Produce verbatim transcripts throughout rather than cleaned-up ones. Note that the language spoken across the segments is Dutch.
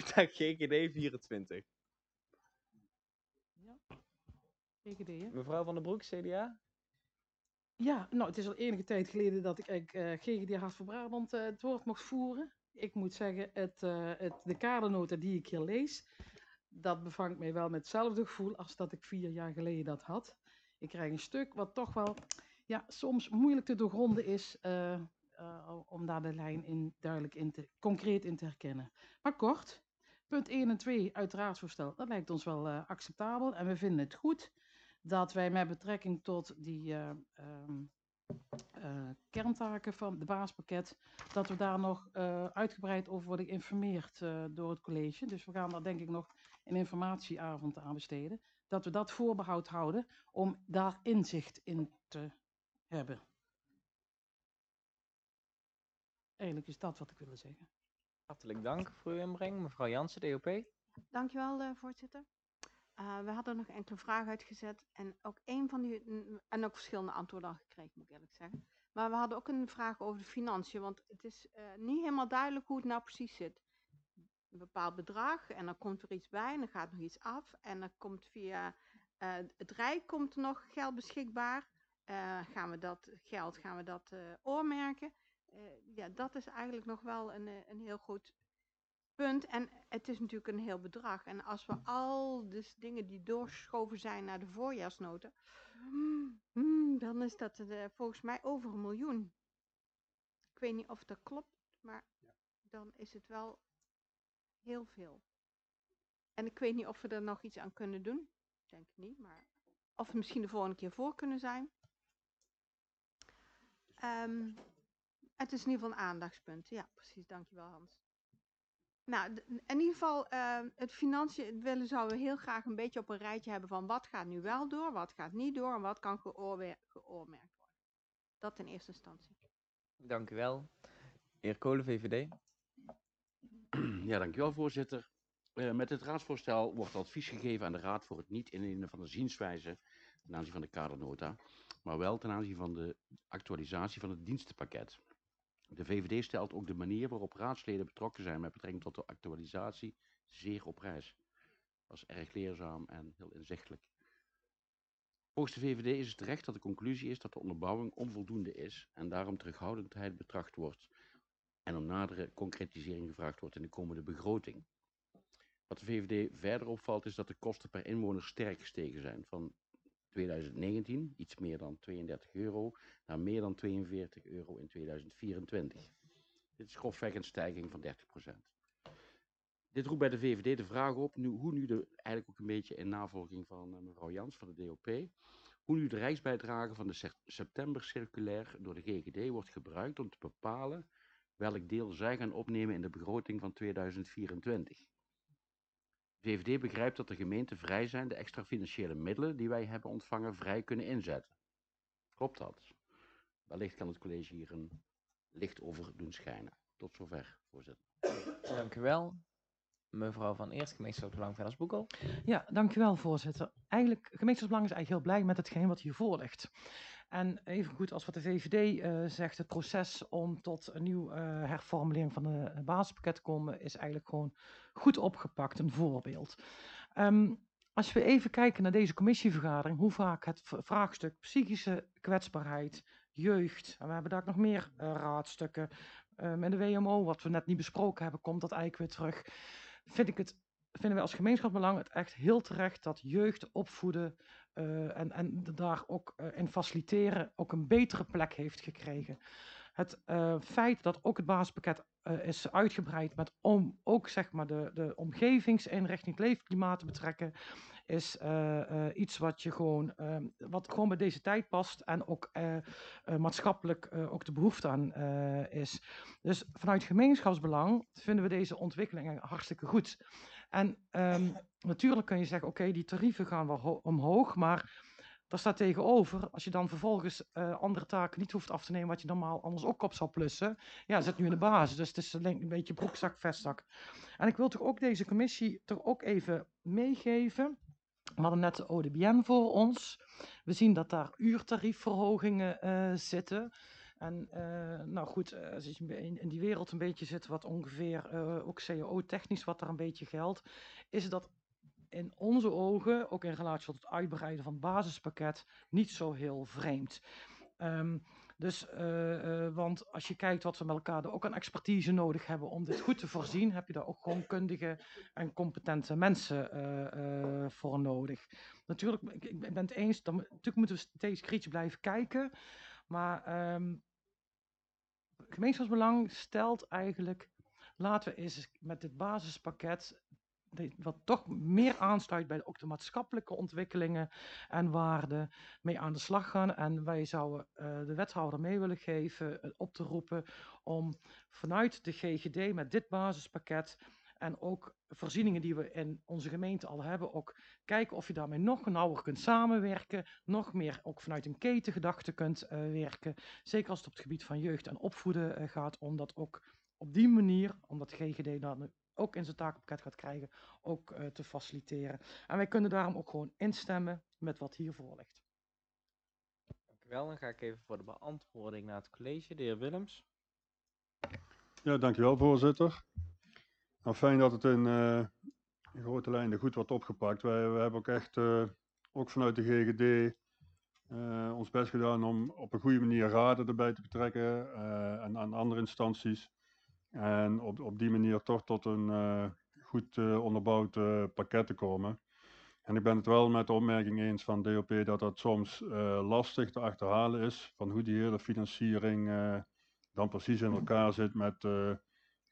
Nota G G D vierentwintig. Ja, G G D, hè? Mevrouw Van den Broek, C D A? Ja, nou, het is al enige tijd geleden dat ik eigenlijk uh, G G D Hart voor Brabant uh, het woord mocht voeren. Ik moet zeggen, het, uh, het, de kadernota die ik hier lees, dat bevangt mij wel met hetzelfde gevoel als dat ik vier jaar geleden dat had. Ik krijg een stuk wat toch wel, ja, soms moeilijk te doorgronden is, uh, uh, om daar de lijn in duidelijk in te, concreet in te herkennen. Maar kort, punt één en twee uit het raadsvoorstel, dat lijkt ons wel uh, acceptabel en we vinden het goed dat wij met betrekking tot die uh, um, uh, kerntaken van het basispakket, dat we daar nog uh, uitgebreid over worden geïnformeerd uh, door het college. Dus we gaan daar denk ik nog een informatieavond aan besteden. Dat we dat voorbehoud houden om daar inzicht in te hebben. Eigenlijk is dat wat ik wilde zeggen. Hartelijk dank voor uw inbreng. Mevrouw Jansen, D O P. Dankjewel, uh, voorzitter. Uh, we hadden nog enkele vragen uitgezet en ook een van die, en ook verschillende antwoorden al gekregen, moet ik eerlijk zeggen. Maar we hadden ook een vraag over de financiën, want het is uh, niet helemaal duidelijk hoe het nou precies zit. Een bepaald bedrag en dan komt er iets bij en dan gaat nog iets af en dan komt via uh, het Rijk komt er nog geld beschikbaar. Uh, gaan we dat geld, gaan we dat uh, oormerken? Uh, ja, dat is eigenlijk nog wel een, een heel goed punt. En het is natuurlijk een heel bedrag. En als we al dus dingen die doorgeschoven zijn naar de voorjaarsnota, hmm, dan is dat uh, volgens mij over een miljoen. Ik weet niet of dat klopt, maar dan is het wel heel veel. En ik weet niet of we er nog iets aan kunnen doen. Denk ik niet, maar of we misschien de volgende keer voor kunnen zijn. Um, het is in ieder geval een aandachtspunt. Ja, precies. Dankjewel, Hans. Nou, in ieder geval, uh, het financiën willen zouden we heel graag een beetje op een rijtje hebben van wat gaat nu wel door, wat gaat niet door en wat kan geoormerkt worden. Dat in eerste instantie. Dank u wel. Heer Kolen, V V D. Ja, dankjewel, voorzitter. Uh, met het raadsvoorstel wordt advies gegeven aan de Raad voor het niet indienen van de zienswijze ten aanzien van de kadernota, maar wel ten aanzien van de actualisatie van het dienstenpakket. De V V D stelt ook de manier waarop raadsleden betrokken zijn met betrekking tot de actualisatie zeer op prijs. Dat is erg leerzaam en heel inzichtelijk. Volgens de V V D is het terecht dat de conclusie is dat de onderbouwing onvoldoende is en daarom terughoudendheid betracht wordt en om nadere concretisering gevraagd wordt in de komende begroting. Wat de V V D verder opvalt is dat de kosten per inwoner sterk gestegen zijn, van tweeduizend negentien, iets meer dan tweeëndertig euro, naar meer dan tweeënveertig euro in tweeduizend vierentwintig. Dit is grofweg een stijging van dertig procent. Dit roept bij de V V D de vraag op, nu, hoe nu de, eigenlijk ook een beetje in navolging van uh, mevrouw Jans van de D O P, hoe nu de rijksbijdrage van de september circulair door de G G D wordt gebruikt om te bepalen welk deel zij gaan opnemen in de begroting van tweeduizend vierentwintig. De V V D begrijpt dat de gemeenten vrij zijn de extra financiële middelen die wij hebben ontvangen vrij kunnen inzetten. Klopt dat? Wellicht kan het college hier een licht over doen schijnen. Tot zover, voorzitter. Dank u wel. Mevrouw Van Eerst, gemeenschapsbelang Vennes Boekel. Ja, dank u wel, voorzitter. Eigenlijk, gemeenschapsbelang is eigenlijk heel blij met hetgeen wat hiervoor ligt. En even goed als wat de V V D uh, zegt, het proces om tot een nieuwe uh, herformulering van het basispakket te komen, is eigenlijk gewoon goed opgepakt, een voorbeeld. Um, als we even kijken naar deze commissievergadering, hoe vaak het vraagstuk psychische kwetsbaarheid, jeugd, en we hebben daar ook nog meer uh, raadstukken, um, en de W M O, wat we net niet besproken hebben, komt dat eigenlijk weer terug. Vind ik het, vinden wij als gemeenschapsbelang het echt heel terecht dat jeugd opvoeden uh, en, en daar ook uh, in faciliteren ook een betere plek heeft gekregen. Het uh, feit dat ook het basispakket uh, is uitgebreid met om ook zeg maar de, de omgevingsinrichting, het leefklimaat te betrekken, is uh, uh, iets wat je gewoon, uh, wat gewoon bij deze tijd past en ook uh, uh, maatschappelijk uh, ook de behoefte aan uh, is. Dus vanuit gemeenschapsbelang vinden we deze ontwikkelingen hartstikke goed. En um, natuurlijk kun je zeggen, oké, okay, die tarieven gaan wel omhoog, maar daar staat tegenover, als je dan vervolgens uh, andere taken niet hoeft af te nemen, wat je normaal anders ook op zou plussen. Ja, dat zit nu in de basis, dus het is een beetje broekzak, vestzak. En ik wil toch ook deze commissie toch ook even meegeven. We hadden net de O D B N voor ons. We zien dat daar uurtariefverhogingen uh, zitten. En uh, nou goed, uh, als je in, in die wereld een beetje zit, wat ongeveer uh, ook C A O-technisch wat daar een beetje geldt, is dat in onze ogen, ook in relatie tot het uitbreiden van het basispakket, niet zo heel vreemd. Um, dus, uh, uh, want als je kijkt wat we met elkaar er ook aan expertise nodig hebben om dit goed te voorzien, heb je daar ook gewoon kundige en competente mensen uh, uh, voor nodig. Natuurlijk, ik, ik ben het eens, dan, natuurlijk moeten we steeds kritisch blijven kijken, maar um, gemeenschapsbelang stelt eigenlijk, laten we eens met dit basispakket, wat toch meer aansluit bij de, ook de maatschappelijke ontwikkelingen en waarden, mee aan de slag gaan. En wij zouden uh, de wethouder mee willen geven, uh, op te roepen om vanuit de G G D met dit basispakket en ook voorzieningen die we in onze gemeente al hebben, ook kijken of je daarmee nog nauwer kunt samenwerken, nog meer ook vanuit een ketengedachte kunt uh, werken. Zeker als het op het gebied van jeugd en opvoeden uh, gaat, om dat ook op die manier, omdat G G D dan ook in zijn takenpakket gaat krijgen, ook uh, te faciliteren. En wij kunnen daarom ook gewoon instemmen met wat hiervoor ligt. Dank u wel. Dan ga ik even voor de beantwoording naar het college. De heer Willems. Ja, dankjewel voorzitter. Nou, fijn dat het in, uh, in grote lijnen goed wordt opgepakt. Wij, wij hebben ook echt, uh, ook vanuit de G G D, uh, ons best gedaan om op een goede manier raden erbij te betrekken uh, en aan andere instanties. En op, op die manier toch tot een uh, goed uh, onderbouwd uh, pakket te komen. En ik ben het wel met de opmerking eens van D O P dat dat soms uh, lastig te achterhalen is. Van hoe die hele financiering uh, dan precies in elkaar zit met uh, uh,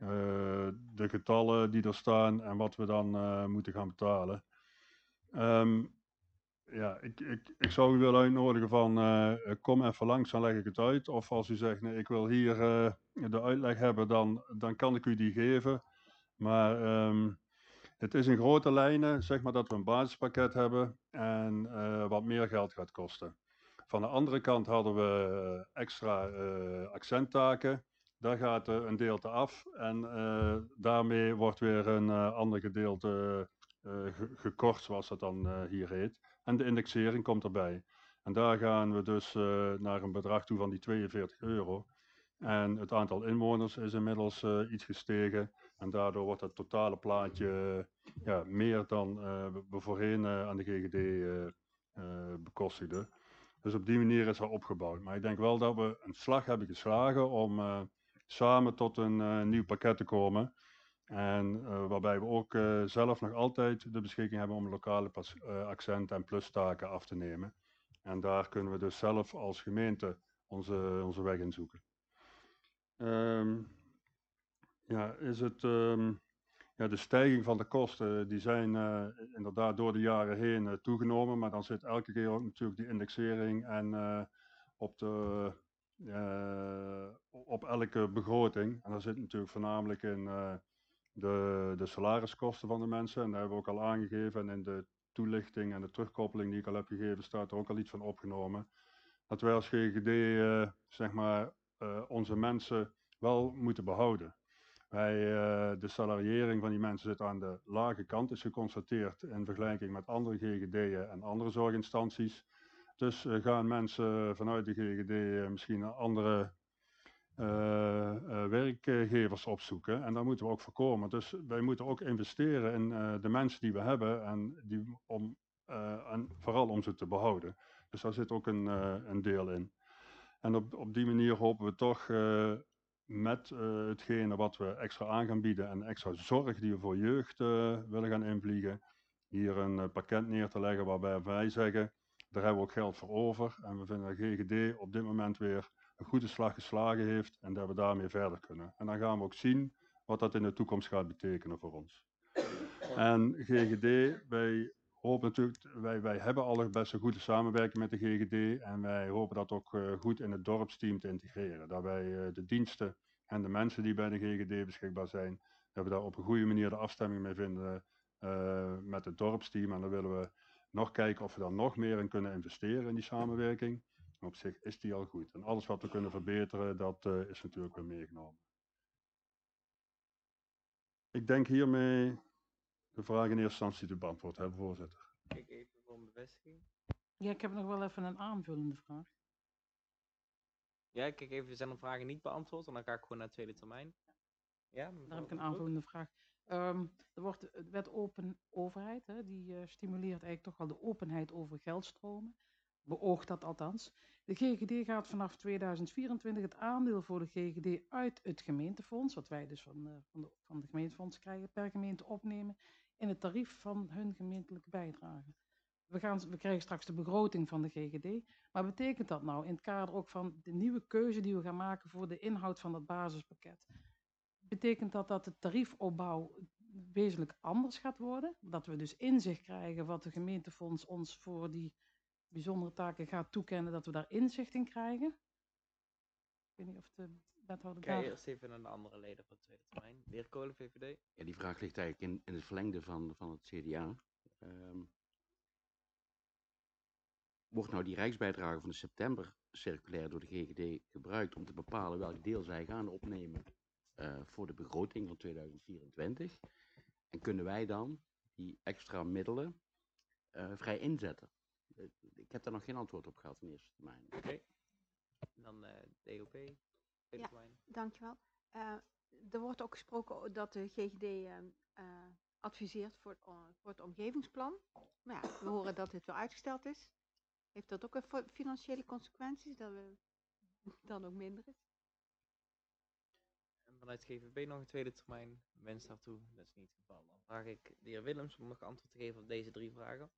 de getallen die er staan en wat we dan uh, moeten gaan betalen. Um, ja, ik, ik, ik zou u willen uitnodigen van uh, kom even langs, dan leg ik het uit. Of als u zegt, nee, ik wil hier uh, de uitleg hebben, dan, dan kan ik u die geven. Maar um, het is in grote lijnen, zeg maar, dat we een basispakket hebben en uh, wat meer geld gaat kosten. Van de andere kant hadden we extra uh, accenttaken. Daar gaat uh, een deelte af en uh, daarmee wordt weer een uh, ander gedeelte uh, ge gekort, zoals dat dan uh, hier heet. En de indexering komt erbij. En daar gaan we dus uh, naar een bedrag toe van die tweeënveertig euro. En het aantal inwoners is inmiddels uh, iets gestegen. En daardoor wordt het totale plaatje uh, ja, meer dan uh, we voorheen uh, aan de G G D uh, uh, bekostigden. Dus op die manier is dat opgebouwd. Maar ik denk wel dat we een slag hebben geslagen om uh, samen tot een uh, nieuw pakket te komen. En uh, waarbij we ook uh, zelf nog altijd de beschikking hebben om lokale pas, uh, accenten en plustaken af te nemen. En daar kunnen we dus zelf als gemeente onze, onze weg in zoeken. Um, ja, is het, um, ja, de stijging van de kosten, die zijn uh, inderdaad door de jaren heen uh, toegenomen, maar dan zit elke keer ook natuurlijk die indexering en uh, op, de, uh, op elke begroting. En daar zit natuurlijk voornamelijk in uh, de, de salariskosten van de mensen. En daar hebben we ook al aangegeven en in de toelichting en de terugkoppeling die ik al heb gegeven staat er ook al iets van opgenomen. Dat wij als G G D uh, zeg maar uh, onze mensen wel moeten behouden. Wij, uh, de salariering van die mensen zit aan de lage kant, is geconstateerd in vergelijking met andere G G D'en en andere zorginstanties. Dus uh, gaan mensen vanuit de G G D uh, misschien andere uh, uh, werkgevers opzoeken. En daar moeten we ook voorkomen. Dus wij moeten ook investeren in uh, de mensen die we hebben en, die, om, uh, en vooral om ze te behouden. Dus daar zit ook een, uh, een deel in. En op, op die manier hopen we toch uh, met uh, hetgene wat we extra aan gaan bieden en extra zorg die we voor jeugd uh, willen gaan invliegen, hier een uh, pakket neer te leggen waarbij wij zeggen, daar hebben we ook geld voor over. En we vinden dat G G D op dit moment weer een goede slag geslagen heeft en dat we daarmee verder kunnen. En dan gaan we ook zien wat dat in de toekomst gaat betekenen voor ons. En G G D, wij hopen natuurlijk, wij, wij hebben al best een goede samenwerking met de G G D en wij hopen dat ook uh, goed in het dorpsteam te integreren. Dat wij uh, de diensten en de mensen die bij de G G D beschikbaar zijn, dat we daar op een goede manier de afstemming mee vinden uh, met het dorpsteam. En dan willen we nog kijken of we daar nog meer in kunnen investeren in die samenwerking. En op zich is die al goed. En alles wat we kunnen verbeteren, dat uh, is natuurlijk weer meegenomen. Ik denk hiermee de vraag in eerste instantie te beantwoord hebben, voorzitter. Kijk even voor een bevestiging. Ja, ik heb nog wel even een aanvullende vraag. Ja, kijk even, zijn er vragen niet beantwoord? En dan ga ik gewoon naar tweede termijn. Ja, Daar mevrouw heb ik een Van den Broek? aanvullende vraag. Ehm, er wordt de wet open overheid, hè, die eh, stimuleert eigenlijk toch wel de openheid over geldstromen. Beoogt dat althans. De G G D gaat vanaf tweeduizend vierentwintig het aandeel voor de G G D uit het gemeentefonds, wat wij dus van, eh, van, de, van de gemeentefonds krijgen, per gemeente opnemen in het tarief van hun gemeentelijke bijdrage. We, gaan, we krijgen straks de begroting van de G G D. Maar betekent dat nou in het kader ook van de nieuwe keuze die we gaan maken voor de inhoud van dat basispakket? Betekent dat dat de tariefopbouw wezenlijk anders gaat worden? Dat we dus inzicht krijgen wat de gemeentefonds ons voor die bijzondere taken gaat toekennen, dat we daar inzicht in krijgen? Ik weet niet of de wethouder Kijk daar... eerst even naar de andere leden van de tweede termijn. De heer Kolen, V V D. Ja, die vraag ligt eigenlijk in, in het verlengde van, van het C D A. Ehm, wordt nou die rijksbijdrage van de september circulair door de G G D gebruikt om te bepalen welk deel zij gaan opnemen uh, voor de begroting van tweeduizend vierentwintig? En kunnen wij dan die extra middelen uh, vrij inzetten? Uh, ik heb daar nog geen antwoord op gehad in eerste termijn. Oké. Okay. Dan uh, D O P, tweede ja, termijn. Dankjewel. Uh, er wordt ook gesproken dat de G G D uh, uh, adviseert voor het, uh, voor het omgevingsplan. Maar ja, we horen dat dit weer uitgesteld is. Heeft dat ook een financiële consequenties, dat we dan ook minder is? En vanuit G V B nog een tweede termijn. Wens daartoe, dat is niet het geval. Dan vraag ik de heer Willems om nog antwoord te geven op deze drie vragen.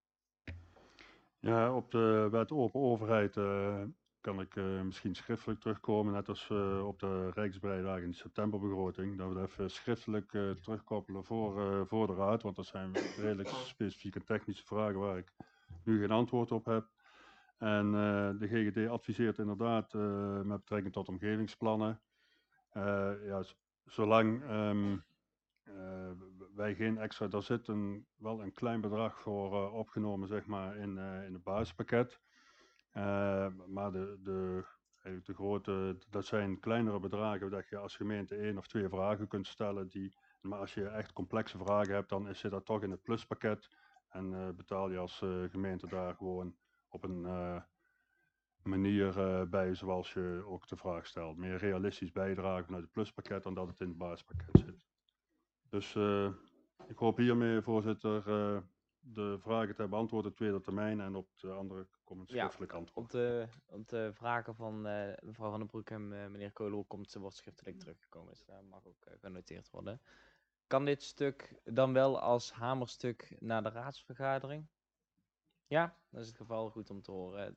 Ja, op de wet open overheid uh, kan ik uh, misschien schriftelijk terugkomen, net als uh, op de rijksbijdrage in de septemberbegroting, dat we dat even schriftelijk uh, terugkoppelen voor, uh, voor de raad, want dat zijn redelijk specifieke technische vragen waar ik nu geen antwoord op heb. En uh, de G G D adviseert inderdaad uh, met betrekking tot omgevingsplannen, uh, ja, zolang um, uh, wij geen extra, daar zit een, wel een klein bedrag voor uh, opgenomen zeg maar in, uh, in het basispakket, uh, maar de, de, de grote, dat zijn kleinere bedragen dat je als gemeente één of twee vragen kunt stellen, die, maar als je echt complexe vragen hebt dan zit dat toch in het pluspakket en uh, betaal je als uh, gemeente daar gewoon op een uh, manier uh, bij zoals je ook de vraag stelt. Meer realistisch bijdragen vanuit het pluspakket dan dat het in het basispakket zit. Dus uh, ik hoop hiermee, voorzitter, uh, de vragen te hebben beantwoord op de tweede termijn en op de andere komt schriftelijk ja, antwoord. Op de, op de vragen van uh, mevrouw Van den Broek en uh, meneer Kolen komt ze wordt schriftelijk teruggekomen. Dus dat mag ook uh, genoteerd worden. Kan dit stuk dan wel als hamerstuk naar de raadsvergadering? Ja, dat is het geval, goed om te horen.